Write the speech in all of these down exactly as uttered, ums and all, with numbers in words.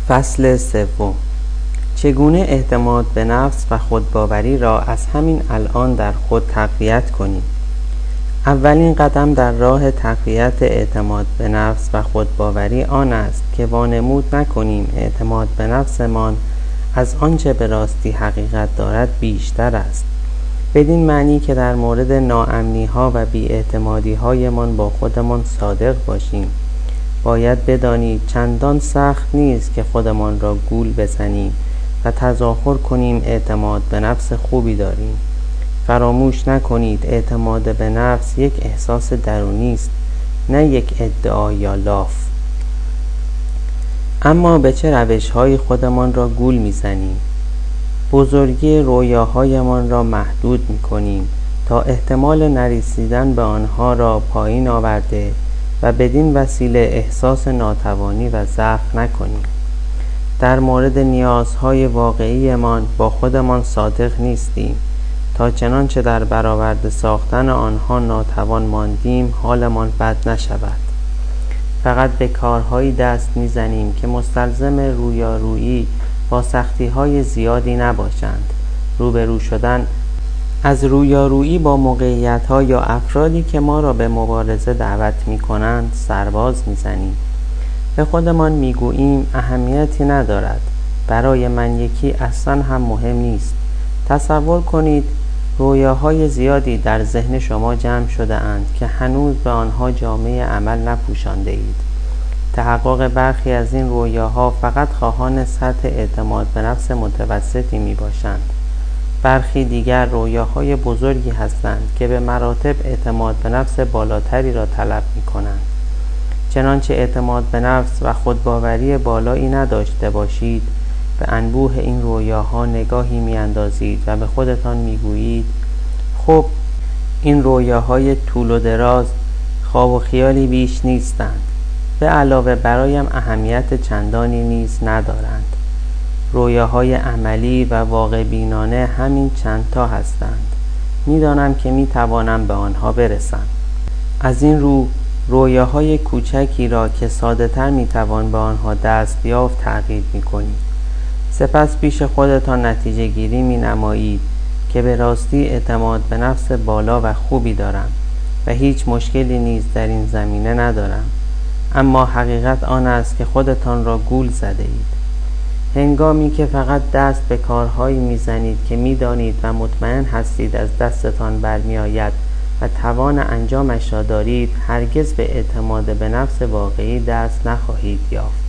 فصل سوم. چگونه اعتماد به نفس و خودباوری را از همین الان در خود تقویت کنیم؟ اولین قدم در راه تقویت اعتماد به نفس و خودباوری آن است که وانمود نکنیم اعتماد به نفسمان از آنچه به راستی حقیقت دارد بیشتر است، بدین معنی که در مورد ناامنی ها و بی‌اعتمادی هایمان با خودمان صادق باشیم. باید بدانید چندان سخت نیست که خودمان را گول بزنیم و تظاهر کنیم اعتماد به نفس خوبی داریم. فراموش نکنید اعتماد به نفس یک احساس درونی است، نه یک ادعا یا لاف. اما به چه روش‌هایی خودمان را گول می‌زنیم؟ بزرگی رویاهایمان را محدود می‌کنیم تا احتمال نرسیدن به آنها را پایین آورده و بدین وسیله احساس ناتوانی و ضعف نکنیم. در مورد نیازهای واقعیمان با خودمان صادق نیستیم تا چنانچه در برآورده ساختن آنها ناتوان ماندیم حالمان بد نشود. فقط به کارهایی دست میزنیم که مستلزم رویارویی با سختی‌های زیادی نباشند. روبرو شدن از رویارویی با موقعیت‌ها یا افرادی که ما را به مبارزه دعوت می‌کنند سرباز می‌زنیم. به خودمان می‌گوییم اهمیتی ندارد، برای من یکی اصلاً هم مهم نیست. تصور کنید رویاهای زیادی در ذهن شما جمع شده اند که هنوز به آنها جامه عمل نپوشانده اید. تحقق برخی از این رویاها فقط خواهان سطح اعتماد به نفس متوسطی می باشند. برخی دیگر رویاهای بزرگی هستند که به مراتب اعتماد به نفس بالاتری را طلب می کنند. چنانچه اعتماد به نفس و خودباوری بالایی نداشته باشید، به انبوه این رویاها نگاهی می اندازید و به خودتان می گویید خب این رویاهای طول و دراز خواب و خیالی بیش نیستند، به علاوه برایم اهمیت چندانی نیز ندارند. رویاهای عملی و واقع بینانه همین چندتا هستند. میدانم که می توانم به آنها برسم. از این رو رویاهای کوچکی را که ساده تر می توان به آنها دست یافت تغییر می کنید. سپس پیش خودتان نتیجه گیری می نمایید که به راستی اعتماد به نفس بالا و خوبی دارم و هیچ مشکلی نیز در این زمینه ندارم. اما حقیقت آن است که خودتان را گول زده اید. هنگامی که فقط دست به کارهایی میزنید که میدانید و مطمئن هستید از دستتان برمی آید و توان انجامش را دارید، هرگز به اعتماد به نفس واقعی دست نخواهید یافت.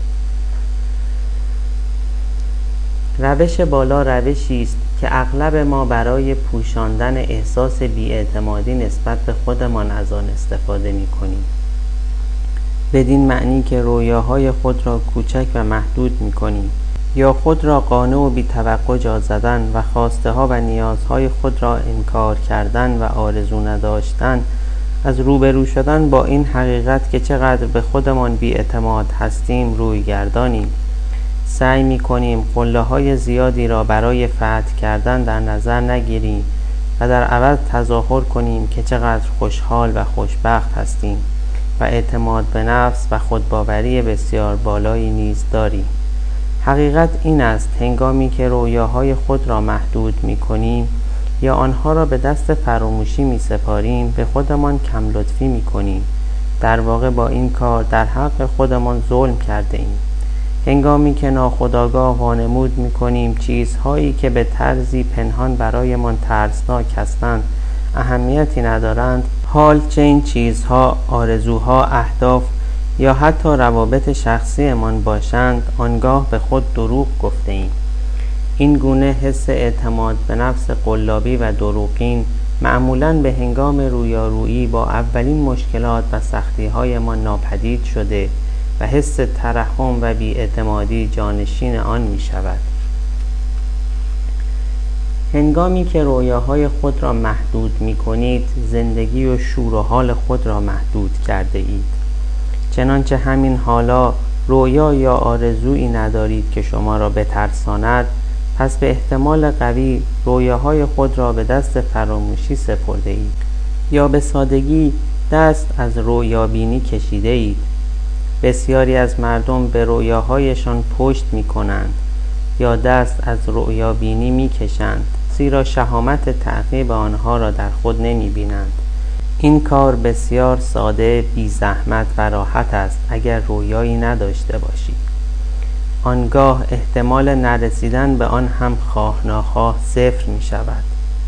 روش بالا روشی است که اغلب ما برای پوشاندن احساس بی‌اعتمادی نسبت به خودمان از آن استفاده می‌کنیم. بدین معنی که رویاهای خود را کوچک و محدود می‌کنیم یا خود را قانع و بی‌توقع جا زدن و خواسته ها و نیازهای خود را انکار کردن و آرزو نداشتن از روبرو شدن با این حقیقت که چقدر به خودمان بی‌اعتماد هستیم روی گردانیم. سعی می کنیم قله های زیادی را برای فتح کردن در نظر نگیریم و در عوض تظاهر کنیم که چقدر خوشحال و خوشبخت هستیم و اعتماد به نفس و خودباوری بسیار بالایی نیز داریم. حقیقت این است هنگامی که رویاهای خود را محدود می کنیم یا آنها را به دست فراموشی می سپاریم، به خودمان کم لطفی می کنیم. در واقع با این کار در حق خودمان ظلم کرده ایم. هنگامی که ناخودآگاه وانمود می کنیم چیزهایی که به طرزی پنهان برایمان ترسناک هستند اهمیتی ندارند، حال چه این چیزها آرزوها، اهداف یا حتی روابط شخصیمان باشند، آنگاه به خود دروغ گفته ایم. این گونه حس اعتماد به نفس قلابی و دروغین معمولاً به هنگام رویارویی با اولین مشکلات و سختی‌هایمان ناپدید شده و حس ترحم و بی‌اعتمادی جانشین آن می شود. هنگامی که رویاهای خود را محدود می کنید، زندگی و شور و حال خود را محدود کرده اید. چنانچه همین حالا رویا یا آرزویی ندارید که شما را بترساند، پس به احتمال قوی رویاهای خود را به دست فراموشی سپرده اید یا به سادگی دست از رویابینی کشیده اید. بسیاری از مردم به رویاهایشان پشت می کنند یا دست از رؤیا بینی می کشند، زیرا شهامت تعقیب آنها را در خود نمی بینند. این کار بسیار ساده، بی زحمت و راحت است اگر رویایی نداشته باشی. آنگاه احتمال نرسیدن به آن هم خواه ناخواه صفر می شود.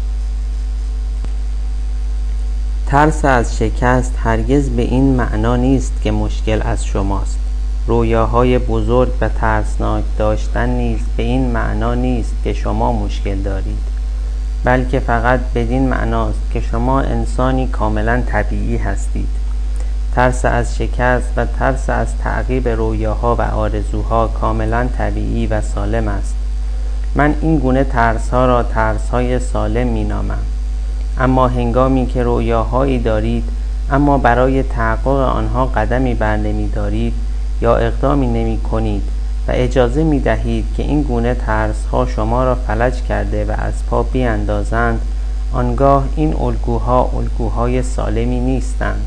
ترس از شکست هرگز به این معنا نیست که مشکل از شماست. رویاهای بزرگ و ترسناک داشتن نیز به این معنا نیست که شما مشکل دارید، بلکه فقط بدین معناست که شما انسانی کاملا طبیعی هستید. ترس از شکست و ترس از تعقیب رویاها و آرزوها کاملا طبیعی و سالم است. من این گونه ترسها را ترسهای سالم می نامم. اما هنگامی که رویاهایی دارید اما برای تحقق آنها قدمی بر نمی دارید یا اقدامی نمی کنید و اجازه می دهید که این گونه ترسها شما را فلج کرده و از پا بیاندازند، آنگاه این الگوها الگوهای سالمی نیستند.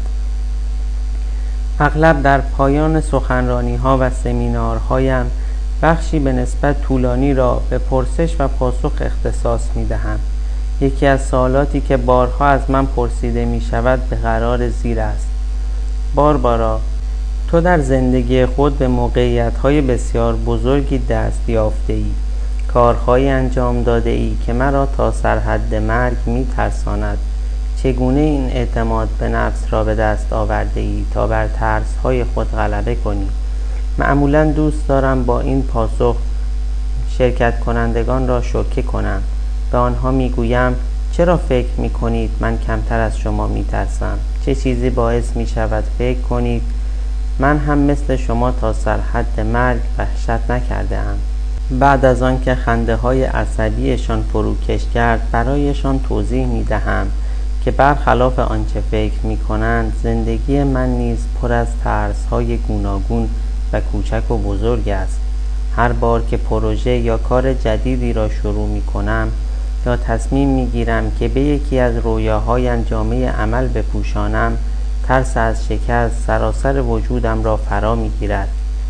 اغلب در پایان سخنرانی ها و سمینارهایم بخشی به نسبت طولانی را به پرسش و پاسخ اختصاص می دهم. یکی از سوالاتی که بارها از من پرسیده می شود به قرار زیر است: باربارا، تو در زندگی خود به موقعیت‌های بسیار بزرگی دست یافته‌ای، کارهایی انجام داده ای که مرا تا سرحد مرگ می ترساند. چگونه این اعتماد به نفس را به دست آورده ای تا بر ترس‌های خود غلبه کنی؟ معمولاً دوست دارم با این پاسخ شرکت کنندگان را شوکه کنم. به آنها می گویم: چرا فکر می کنید من کمتر از شما می ترسم؟ چه چیزی باعث می شود فکر کنید من هم مثل شما تا سرحد مرگ وحشت نکرده ام؟ بعد از آن که خنده های عصبیشان فروکش کرد، برایشان توضیح می دهم که برخلاف آنچه فکر می کنند، زندگی من نیز پر از ترس های گوناگون و کوچک و بزرگ است. هر بار که پروژه یا کار جدیدی را شروع می کنم یا تصمیم می گیرم که به یکی از رویاهایم جامه عمل بپوشانم، ترس از شکست سراسر وجودم را فرا می گیرد.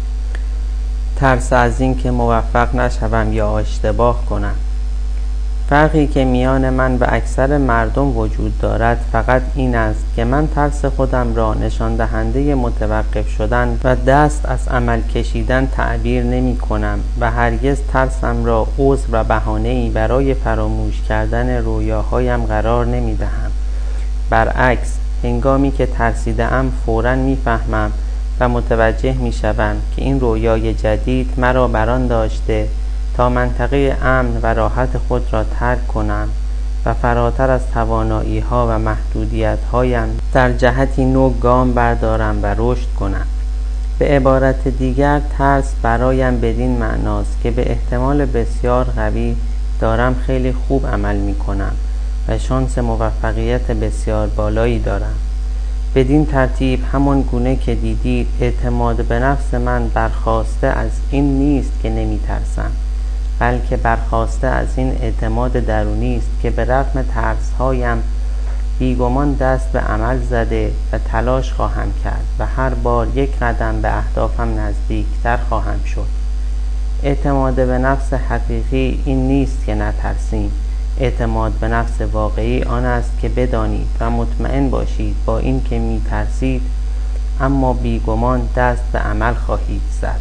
ترس از این که موفق نشوم یا اشتباه کنم. فرقی که میان من و اکثر مردم وجود دارد فقط این است که من ترس خودم را نشان دهنده متوقف شدن و دست از عمل کشیدن تعبیر نمی کنم و هرگز ترسم را عذر و بهانه‌ای برای فراموش کردن رویاهایم قرار نمی دهم. برعکس، هنگامی که ترسیده ام فوراً می فهمم و متوجه می شوم که این رویای جدید مرا بران داشته تا منطقه امن و راحت خود را ترک کنم و فراتر از توانایی ها و محدودیت هایم در جهتی نو گام بردارم و رشد کنم. به عبارت دیگر، ترس برایم بدین معناست که به احتمال بسیار قوی دارم خیلی خوب عمل می کنم و شانس موفقیت بسیار بالایی دارم. بدین ترتیب همان گونه که دیدید، اعتماد به نفس من برخواسته از این نیست که نمی ترسم، بلکه برخواسته از این اعتماد درونی است که به رغم ترس‌هایم بیگمان دست به عمل زده و تلاش خواهم کرد و هر بار یک قدم به اهدافم نزدیکتر خواهم شد. اعتماد به نفس حقیقی این نیست که نترسیم. اعتماد به نفس واقعی آن است که بدانید و مطمئن باشید با این که می ترسید اما بیگمان دست به عمل خواهید زد.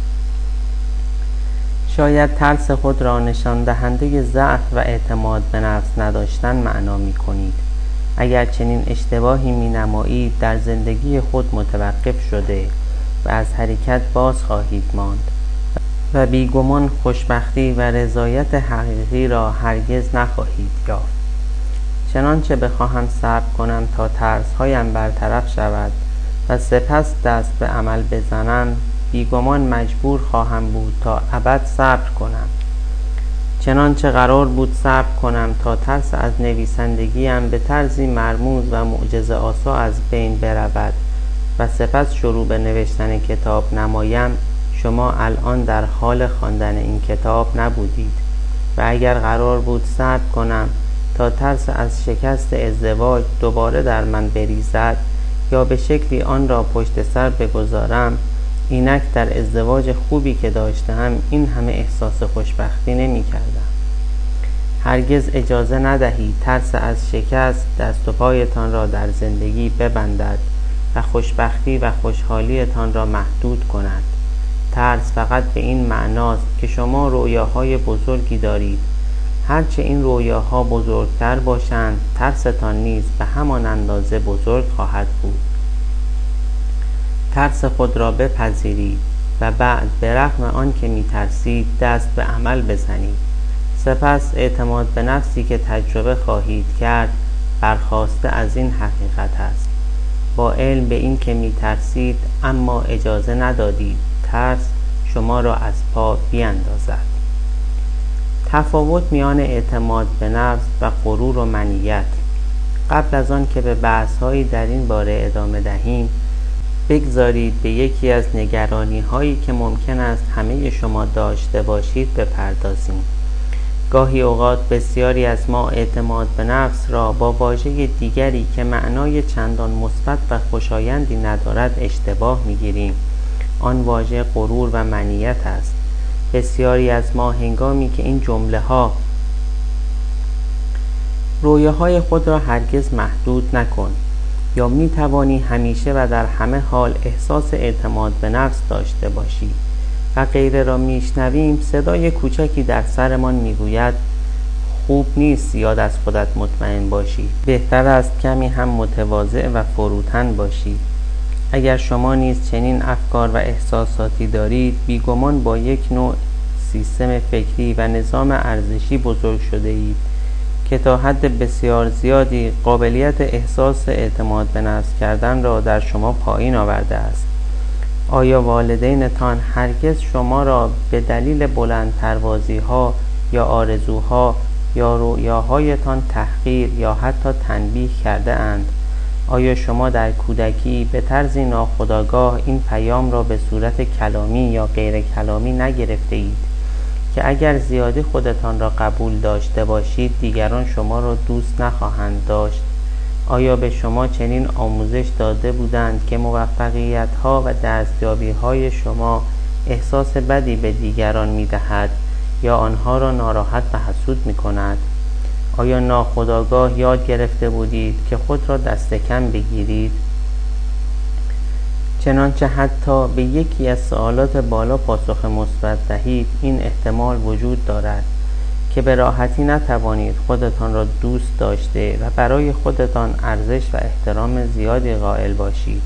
شاید ترس خود را نشان دهنده ضعف و اعتماد به نفس نداشتن معنا می کنید. اگر چنین اشتباهی می نمایید، در زندگی خود متوقف شده و از حرکت باز خواهید ماند و بیگمان خوشبختی و رضایت حقیقی را هرگز نخواهید یافت. چنانچه بخواهم صبر کنم تا ترس‌هایم برطرف شود و سپس دست به عمل بزنم، بیگمان مجبور خواهم بود تا ابد صبر کنم. چنانچه قرار بود صبر کنم تا ترس از نویسندگیم به طرزی مرموز و معجزه آسا از بین برود و سپس شروع به نوشتن کتاب نمایم، شما الان در حال خواندن این کتاب نبودید. و اگر قرار بود صبر کنم تا ترس از شکست ازدواج دوباره در من بریزد یا به شکلی آن را پشت سر بگذارم، اینک در ازدواج خوبی که داشتم این همه احساس خوشبختی نمی کردم. هرگز اجازه ندهید ترس از شکست دست و پایتان را در زندگی ببندد و خوشبختی و خوشحالیتان را محدود کند. ترس فقط به این معناست که شما رویاهای بزرگی دارید. هرچه این رویاها بزرگتر باشند، ترستان نیز به همان اندازه بزرگ خواهد بود. ترس خود را بپذیرید و بعد به رغم آن که می ترسید دست به عمل بزنید. سپس اعتماد به نفسی که تجربه خواهید کرد برخاسته از این حقیقت است. با علم به این که می ترسید اما اجازه ندادید ترس شما را از پا بیاندازد. تفاوت میان اعتماد به نفس و غرور و منیت. قبل از آن که به بحث‌هایی در این باره ادامه دهیم، بگذارید به یکی از نگرانی هایی که ممکن است همه شما داشته باشید بپردازیم. گاهی اوقات بسیاری از ما اعتماد به نفس را با واژه دیگری که معنای چندان مثبت و خوشایندی ندارد اشتباه می‌گیریم. آن واژه غرور و منیت است. بسیاری از ما هنگامی که این جمله ها رویاهای خود را هرگز محدود نکن یا می توانی همیشه و در همه حال احساس اعتماد به نفس داشته باشی و غیره را میشنویم، صدای کوچکی در سرمان میگوید خوب نیست زیاد از خودت مطمئن باشی، بهتر است کمی هم متواضع و فروتن باشی. اگر شما نیز چنین افکار و احساساتی دارید، بیگمان با یک نوع سیستم فکری و نظام ارزشی بزرگ شده اید که تا حد بسیار زیادی قابلیت احساس اعتماد به نفس کردن را در شما پایین آورده است. آیا والدینتان هرگز شما را به دلیل بلند پروازی ها یا آرزوها یا رویاهایتان تحقیر یا حتی تنبیه کرده اند؟ آیا شما در کودکی به طرزی ناخودآگاه این پیام را به صورت کلامی یا غیر کلامی نگرفته اید که اگر زیادی خودتان را قبول داشته باشید دیگران شما را دوست نخواهند داشت؟ آیا به شما چنین آموزش داده بودند که موفقیت‌ها و دستیابی‌های شما احساس بدی به دیگران می‌دهد یا آنها را ناراحت و حسود می‌کند؟ آیا ناخودآگاه یاد گرفته بودید که خود را دست کم بگیرید؟ چنانچه حتی به یکی از سوالات بالا پاسخ مثبت دهید، این احتمال وجود دارد که به راحتی نتوانید خودتان را دوست داشته و برای خودتان ارزش و احترام زیادی قائل باشید.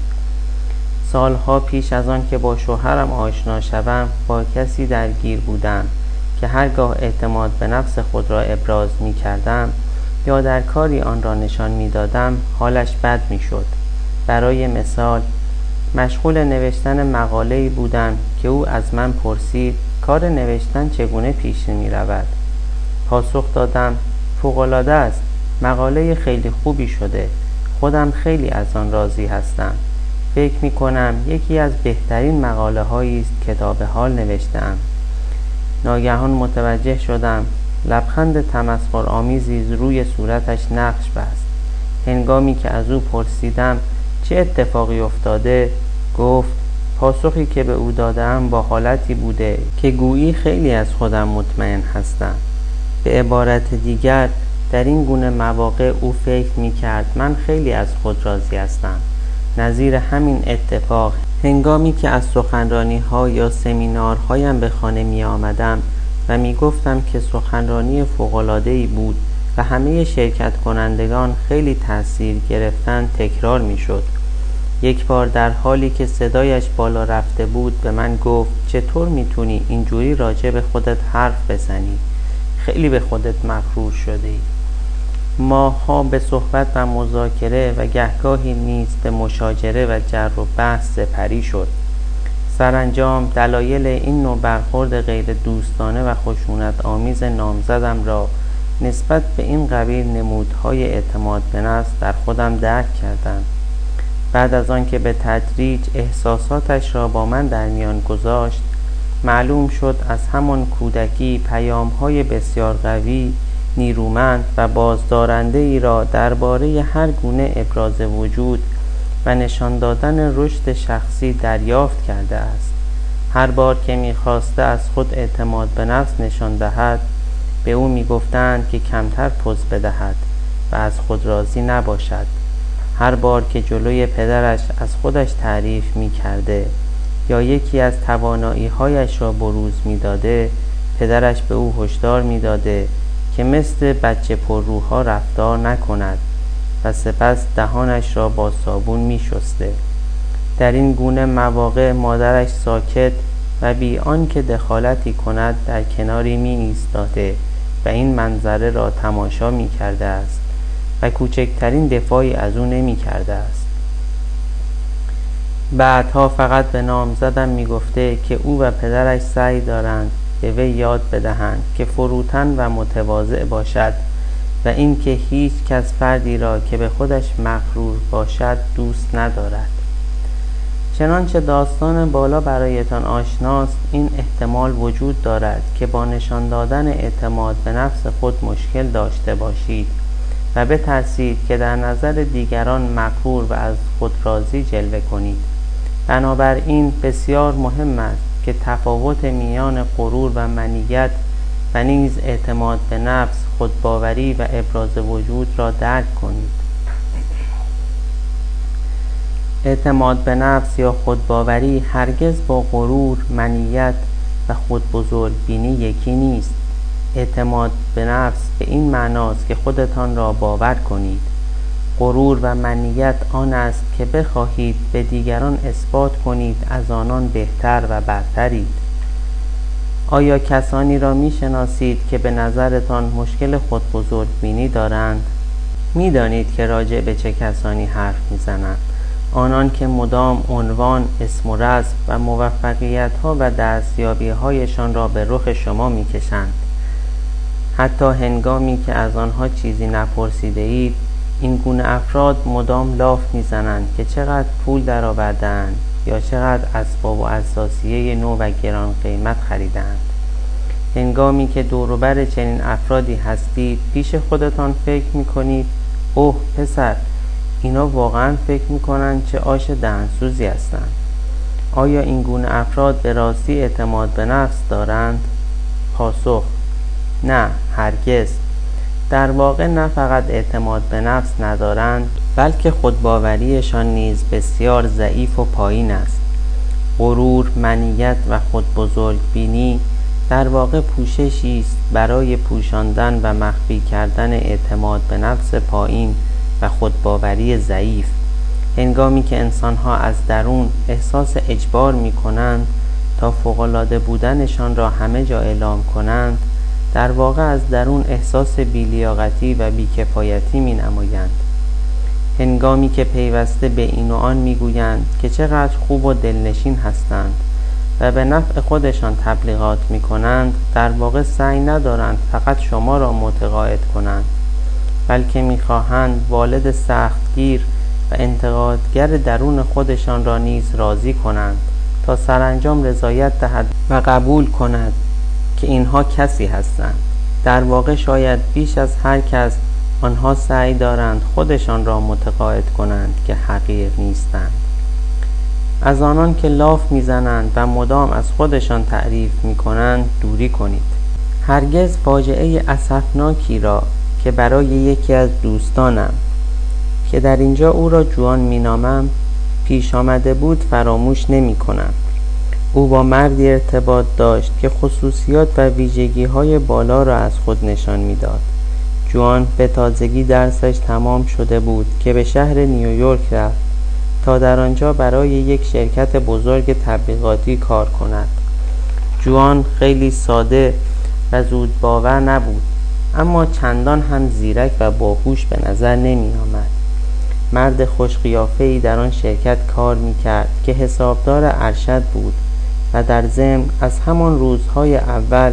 سالها پیش از آن که با شوهرم آشنا شوم، با کسی درگیر بودم که هرگاه اعتماد به نفس خود را ابراز می کردم یا در کاری آن را نشان می دادم، حالش بد می شد. برای مثال، مشغول نوشتن مقاله‌ای بودم که او از من پرسید کار نوشتن چگونه پیش می رود؟ پاسخ دادم فوق‌العاده است، مقاله خیلی خوبی شده، خودم خیلی از آن راضی هستم، فکر می کنم یکی از بهترین مقاله هایی است که تا به حال نوشتم. ناگهان متوجه شدم لبخند تمسخرآمیزی روی صورتش نقش بست. هنگامی که از او پرسیدم چه اتفاقی افتاده، گفت پاسخی که به او دادم با حالتی بوده که گویی خیلی از خودم مطمئن هستم. به عبارت دیگر، در این گونه مواقع او فکر می کرد من خیلی از خود راضی هستم. نظیر همین اتفاق هنگامی که از سخنرانی ها یا سمینارهایم به خانه می آمدم و می گفتم که سخنرانی فوق‌العاده‌ای بود و همه شرکت کنندگان خیلی تأثیر گرفتن، تکرار می شد. یک بار در حالی که صدایش بالا رفته بود به من گفت چطور می تونی اینجوری راجع به خودت حرف بزنی؟ خیلی به خودت مغرور شده ای. ماها به صحبت و مذاکره و گهگاهی نیز به مشاجره و جر و بحث سپری شد. سرانجام دلایل این نوع برخورد غیر دوستانه و خشونت آمیز نامزدم را نسبت به این قبیل نمودهای اعتماد به نفس در خودم درک کردم. بعد از آن که به تدریج احساساتش را با من در میان گذاشت، معلوم شد از همان کودکی پیام‌های بسیار قوی، نیرومند و بازدارنده ای را درباره هر گونه ابراز وجود و نشان دادن رشد شخصی دریافت کرده است. هر بار که می‌خواسته از خود اعتماد به نفس نشان دهد به او می‌گفتند که کمتر پوز بدهد و از خود راضی نباشد. هر بار که جلوی پدرش از خودش تعریف می‌کرده یا یکی از توانایی‌هایش را بروز می‌داده، پدرش به او هشدار می‌داده که مثل بچه پرروها رفتار نکند و سپس دهانش را با صابون می‌شسته. در این گونه مواقع مادرش ساکت و بی آنکه دخالتی کند در کناری می ایستاده و این منظره را تماشا می کرده است و کوچکترین دفاعی از او نمی کرده است. بعدها فقط به نام زدن می گفته که او و پدرش سعی دارند به وی یاد بدهند که فروتن و متواضع باشد و اینکه هیچ کس فردی را که به خودش مغرور باشد دوست ندارد. چنانچه داستان بالا برایتان آشناست، این احتمال وجود دارد که با نشان دادن اعتماد به نفس خود مشکل داشته باشید و بترسید که در نظر دیگران مغرور و از خود راضی جلوه کنید. بنابراین بسیار مهم است که تفاوت میان غرور و منیت و نیز اعتماد به نفس، خودباوری و ابراز وجود را درک کنید. اعتماد به نفس یا خودباوری هرگز با غرور، منیت و خودبزرگبینی یکی نیست. اعتماد به نفس به این معناست که خودتان را باور کنید. غرور و منیت آن است که بخواهید به دیگران اثبات کنید از آنان بهتر و برترید. آیا کسانی را می‌شناسید که به نظرتان مشکل خودبزرگبینی دارند؟ می‌دانید که راجع به چه کسانی حرف می‌زنند؟ آنان که مدام عنوان، اسم و رسم و موفقیت‌ها و دستیابی‌هایشان را به رخ شما می‌کشند. حتی هنگامی که از آنها چیزی نپرسیده اید، این گونه افراد مدام لاف می‌زنند که چقدر پول درآورده‌اند یا چقدر اسباب و اثاثیه نو و گران قیمت خریدند. هنگامی که دور و بر چنین افرادی هستید، پیش خودتان فکر می‌کنید اوه پسر، اینا واقعا فکر میکنن چه آش دهنسوزی هستند. آیا این گونه افراد به راستی اعتماد به نفس دارند؟ پاسخ: نه، هرگز. در واقع نه فقط اعتماد به نفس ندارند، بلکه خودباوریشان نیز بسیار ضعیف و پایین است. غرور، منیت و خودبزرگبینی در واقع پوششی است برای پوشاندن و مخفی کردن اعتماد به نفس پایین و خودباوری ضعیف. هنگامی که انسان‌ها از درون احساس اجبار می‌کنند تا فوق‌العاده بودنشان را همه جا اعلام کنند، در واقع از درون احساس بی‌لیاقتی و بی‌کفایتی می‌نمایند. هنگامی که پیوسته به این و آن می‌گویند که چقدر خوب و دلنشین هستند و به نفع خودشان تبلیغات می‌کنند، در واقع سعی ندارند فقط شما را متقاعد کنند، بلکه می‌خواهند والد سختگیر و انتقادگر درون خودشان را نیز راضی کنند تا سرانجام رضایت دهد و قبول کند که اینها کسی هستند. در واقع شاید بیش از هر کس آنها سعی دارند خودشان را متقاعد کنند که حقیر نیستند. از آنان که لاف میزنند و مدام از خودشان تعریف میکنند دوری کنید. هرگز فاجعه اسفناکی را که برای یکی از دوستانم که در اینجا او را جوان مینامم پیش آمده بود فراموش نمی کنم. او با مردی ارتباط داشت که خصوصیات و ویژگی های بالا را از خود نشان میداد. جوان به تازگی درسش تمام شده بود که به شهر نیویورک رفت تا در آنجا برای یک شرکت بزرگ تبلیغاتی کار کند. جوان خیلی ساده و زود باور نبود، اما چندان هم زیرک و باهوش به نظر نمی آمد. مرد خوش قیافه‌ای در آن شرکت کار می کرد که حسابدار ارشد بود و در ضمن از همان روزهای اول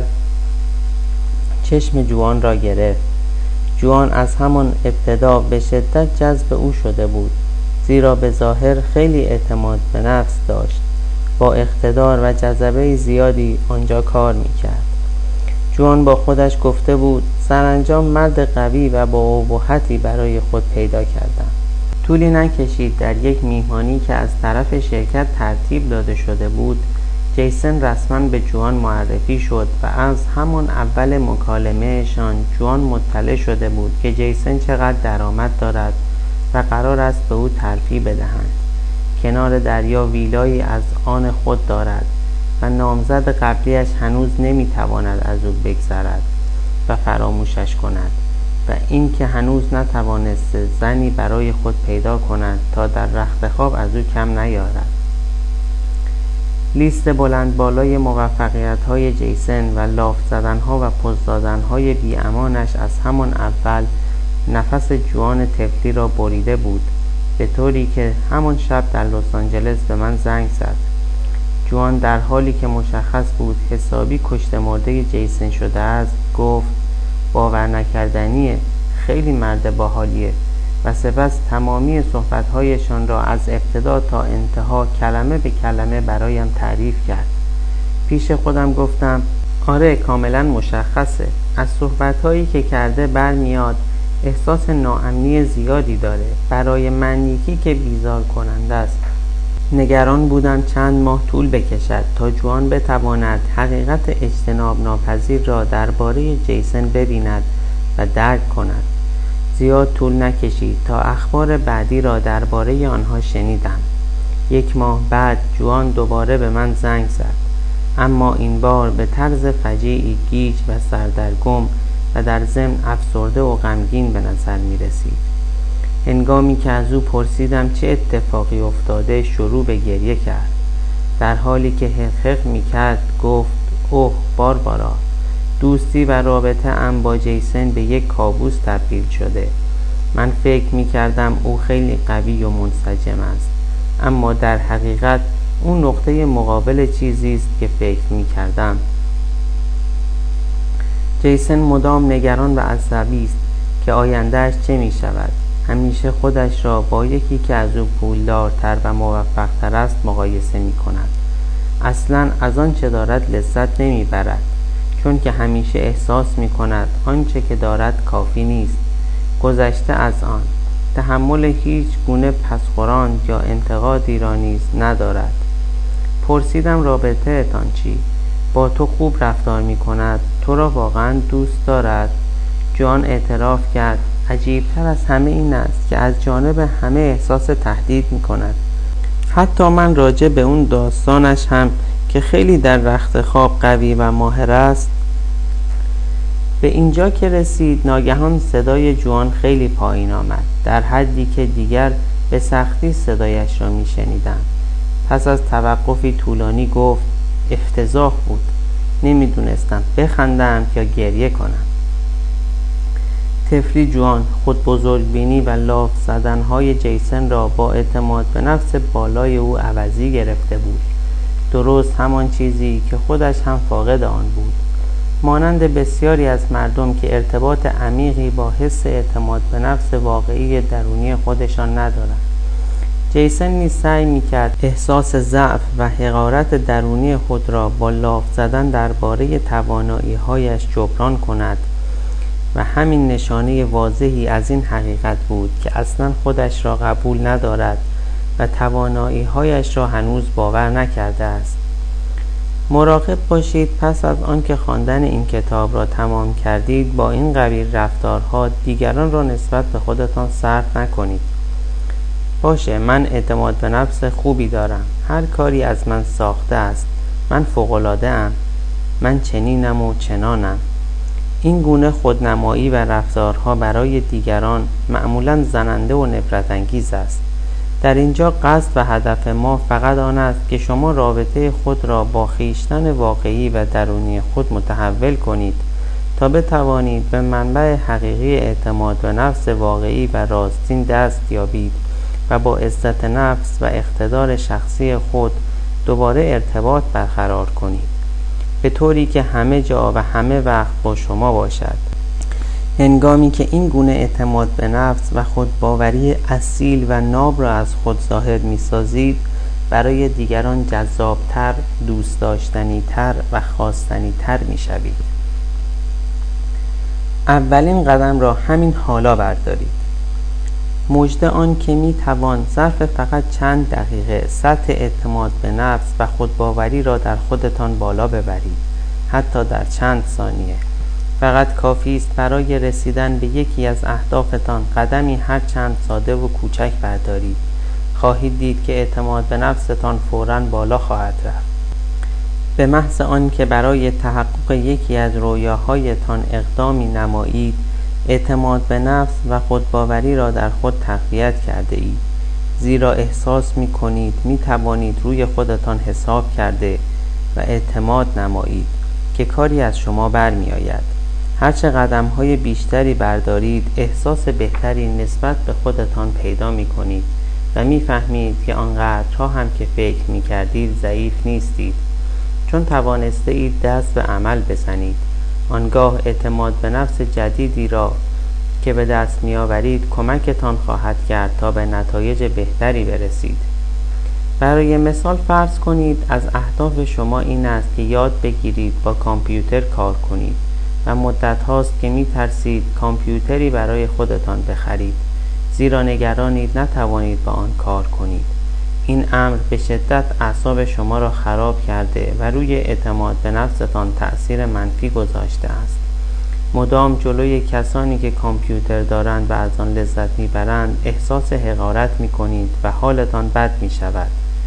چشم جوان را گرفت. جوان از همان ابتدا به شدت جذب او شده بود، زیرا به ظاهر خیلی اعتماد به نفس داشت. با اقتدار و جذبه زیادی آنجا کار می کرد. جوان با خودش گفته بود سرانجام مرد قوی و با ابهتی برای خود پیدا کردم. طولی نکشید در یک میهمانی که از طرف شرکت ترتیب داده شده بود، جیسن رسما به جوان معرفی شد و از همان اول مکالمهشان جوان مطلع شده بود که جیسن چقدر درآمد دارد و قرار است به او ترفیع بدهند. کنار دریا ویلایی از آن خود دارد و نامزد قبلیش هنوز نمیتواند از او بگذرد و فراموشش کند و این که هنوز نتوانسته زنی برای خود پیدا کند تا در رخت خواب از او کم نیارد. لیست بلند بالای موفقیت‌های جیسن و لاف زدن‌ها و پوز دادن‌های بی‌امانش از همان اول نفس جوان طفلی را بریده بود، به طوری که همان شب در لس آنجلس به من زنگ زد. جوان در حالی که مشخص بود حسابی کشته مرده جیسن شده است گفت باور نکردنیه، خیلی مرد باحالیه و سپس تمامی صحبت‌هایشان را از ابتدا تا انتها کلمه به کلمه برایم تعریف کرد. پیش خودم گفتم آره کاملا مشخصه، از صحبت‌هایی که کرده برمیاد احساس ناامنی زیادی داره، برای من یکی که بیزار کننده است. نگران بودم چند ماه طول بکشد تا جوان بتواند حقیقت اجتناب ناپذیر را درباره جیسن ببیند و درک کند. زیاد طول نکشید تا اخبار بعدی را درباره آنها شنیدم. یک ماه بعد جوان دوباره به من زنگ زد، اما این بار به طرز فجیعی گیج و سردرگم و در ضمن افسرده و غمگین به نظر می رسید. هنگامی که از او پرسیدم چه اتفاقی افتاده شروع به گریه کرد. در حالی که حقیق می کرد گفت اوه باربارا، دوستی و رابطه ام با جیسن به یک کابوس تبدیل شده. من فکر می کردم او خیلی قوی و منسجم است، اما در حقیقت اون نقطه مقابل چیزی است که فکر می کردم. جیسن مدام نگران و عصبی است که آیندهش چه می شود. همیشه خودش را با یکی که از او پولدارتر و موفقتر است مقایسه می کند. اصلاً از آن چه دارد لذت نمی برد، چون که همیشه احساس می کند آنچه که دارد کافی نیست. گذشته از آن تحمل هیچ گونه پسخوران یا انتقادی را نیز ندارد. پرسیدم رابطه تان چی؟ با تو خوب رفتار می کند؟ تو را واقعا دوست دارد؟ جوان اعتراف کرد عجیبتر از همه این است که از جانب همه احساس تهدید می کند. حتی من راجع به اون داستانش هم که خیلی در رخت خواب قوی و ماهر است. به اینجا که رسید ناگهان صدای جوان خیلی پایین آمد، در حدی که دیگر به سختی صدایش را می شنیدم. پس از توقفی طولانی گفت افتضاح بود، نمیدونستم بخندم یا گریه کنم. طفلی جوان خود بزرگبینی و لاف زدنهای جیسن را با اعتماد به نفس بالای او عوضی گرفته بود، درست همان چیزی که خودش هم فاقد آن بود، مانند بسیاری از مردم که ارتباط عمیقی با حس اعتماد به نفس واقعی درونی خودشان ندارند. جیسن نیز سعی می‌کرد احساس ضعف و حقارت درونی خود را با لاف زدن درباره توانایی‌هایش جبران کند و همین نشانه واضحی از این حقیقت بود که اصلاً خودش را قبول ندارد و توانایی‌هایش را هنوز باور نکرده است. مراقب باشید پس از آنکه خواندن این کتاب را تمام کردید با این قبیل رفتارها دیگران را نسبت به خودتان صرف نکنید. باشه، من اعتماد به نفس خوبی دارم، هر کاری از من ساخته است، من فوق‌العاده ام، من چنینم و چنانم. این گونه خودنمایی و رفتارها برای دیگران معمولاً زننده و نفرت انگیز است. در اینجا قصد و هدف ما فقط آن است که شما رابطه خود را با خویشتن واقعی و درونی خود متحول کنید تا بتوانید به منبع حقیقی اعتماد به نفس واقعی و راستین دست یابید و با عزت نفس و اقتدار شخصی خود دوباره ارتباط برقرار کنید، به طوری که همه جا و همه وقت با شما باشد. هنگامی که این گونه اعتماد به نفس و خودباوری اصیل و ناب را از خود ظاهر می سازید، برای دیگران جذابتر، دوست داشتنیتر و خواستنیتر می شوید. اولین قدم را همین حالا بردارید. مژده آن که می توان ظرف فقط چند دقیقه سطح اعتماد به نفس و خودباوری را در خودتان بالا ببرید، حتی در چند ثانیه. فقط کافی است برای رسیدن به یکی از اهدافتان قدمی هر چند ساده و کوچک بردارید. خواهید دید که اعتماد به نفستان فوراً بالا خواهد رفت. به محض آن که برای تحقق یکی از رویاهایتان اقدامی نمایید، اعتماد به نفس و خودباوری را در خود تقویت کرده اید، زیرا احساس می کنید می توانید روی خودتان حساب کرده و اعتماد نمایید که کاری از شما برمی آید. هرچه قدم های بیشتری بردارید، احساس بهتری نسبت به خودتان پیدا می کنید و می فهمید که آنقدرها هم که فکر می کردید ضعیف نیستید، چون توانسته اید دست به عمل بزنید. آنگاه اعتماد به نفس جدیدی را که به دست می آورید کمکتان خواهد کرد تا به نتایج بهتری برسید. برای مثال فرض کنید از اهداف شما این است که یاد بگیرید با کامپیوتر کار کنید و مدت هاست که می ترسید کامپیوتری برای خودتان بخرید، زیرا نگرانید نتوانید با آن کار کنید. این امر به شدت اعصاب شما را خراب کرده و روی اعتماد به نفستان تأثیر منفی گذاشته است. مدام جلوی کسانی که کامپیوتر دارند و از آن لذت میبرند احساس حقارت میکنید و حالتان بد میشود.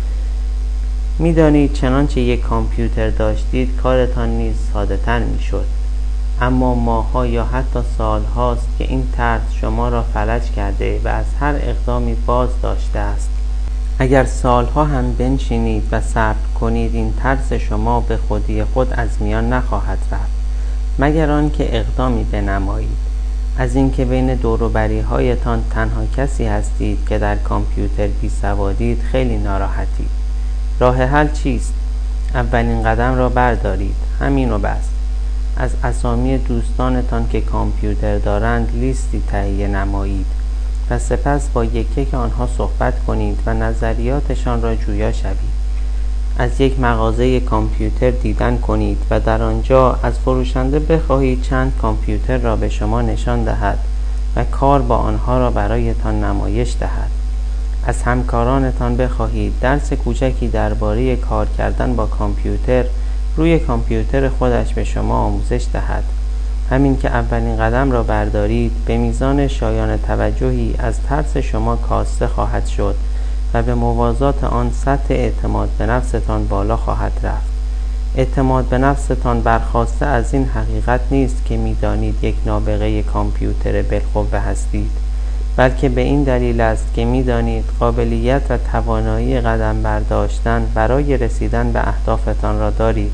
میدانید چنانچه یک کامپیوتر داشتید کارتان نیز ساده تر میشد، اما ماه‌ها یا حتی سال‌هاست که این ترس شما را فلج کرده و از هر اقدامی باز داشته است. اگر سالها هم بنشینید و صبر کنید، این ترس شما به خودی خود از میان نخواهد رفت، مگر آنکه اقدامی بنمایید. از اینکه بین دور و بری هایتان تنها کسی هستید که در کامپیوتر بی سوادید خیلی ناراحتید. راه حل چیست؟ اولین قدم را بردارید، همین و بس. از اسامی دوستانتان که کامپیوتر دارند لیستی تهیه نمایید و سپس با یکی یک آنها صحبت کنید و نظریاتشان را جویا شوید. از یک مغازه کامپیوتر دیدن کنید و در آنجا از فروشنده بخواهید چند کامپیوتر را به شما نشان دهد و کار با آنها را برایتان نمایش دهد. از همکارانتان بخواهید درس کوچکی درباره کار کردن با کامپیوتر روی کامپیوتر خودش به شما آموزش دهد. همین که اولین قدم را بردارید، به میزان شایان توجهی از ترس شما کاسته خواهد شد و به موازات آن سطح اعتماد به نفستان بالا خواهد رفت. اعتماد به نفستان برخاسته از این حقیقت نیست که میدانید یک نابغه کامپیوتر بالقوه هستید، بلکه به این دلیل است که میدانید قابلیت و توانایی قدم برداشتن برای رسیدن به اهدافتان را دارید.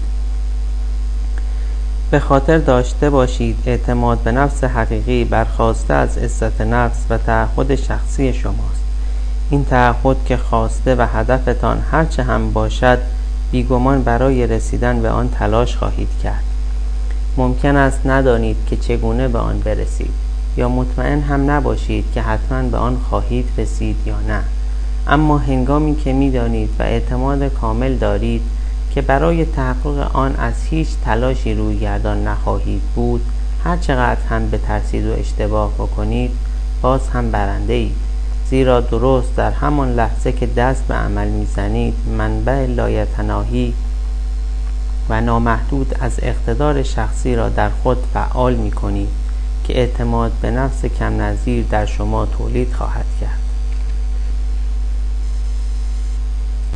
به خاطر داشته باشید اعتماد به نفس حقیقی برخاسته از عزت نفس و تعهد شخصی شماست. این تعهد که خواسته و هدفتان هرچه هم باشد، بیگمان برای رسیدن به آن تلاش خواهید کرد. ممکن است ندانید که چگونه به آن برسید، یا مطمئن هم نباشید که حتما به آن خواهید رسید یا نه. اما هنگامی که میدانید و اعتماد کامل دارید که برای تحقق آن از هیچ تلاشی روی گردان نخواهید بود، هر چقدر هم بترسید و اشتباه بکنید، باز هم برنده اید. زیرا درست در همان لحظه که دست به عمل میزنید، منبع لایتناهی و نامحدود از اقتدار شخصی را در خود فعال میکنید که اعتماد به نفس کم نظیر در شما تولید خواهد کرد.